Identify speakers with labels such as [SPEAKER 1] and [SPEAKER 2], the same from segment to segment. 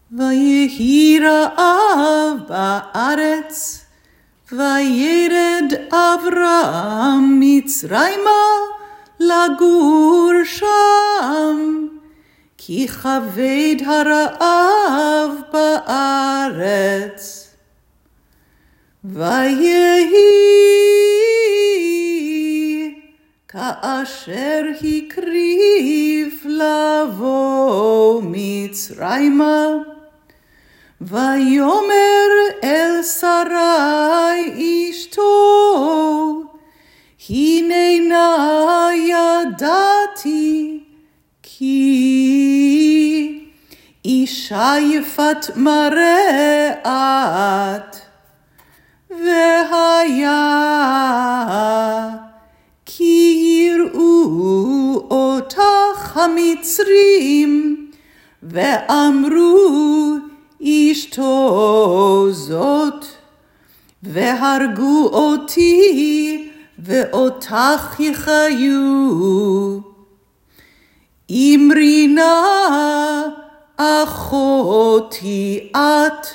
[SPEAKER 1] ויהי רעב בארץ, וירד אברהם מצרימה לגור שם, כי כבד הרעב בארץ. ויהי כאשר הקריב לבוא מצרימה, ויאמר אל שרי אשתו, הננה ידעתי כי אישה יפת מראה את, והיה כי יראו אותך המצרים, ואמרו אשתו זאת, והרגו אותי ואותך יחיו. אמרי נא אחותי את,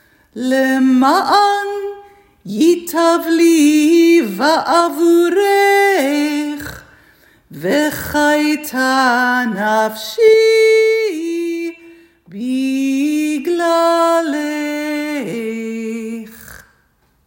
[SPEAKER 1] למען ייטב לי בעבורך, וחייתה נפשי בגללך.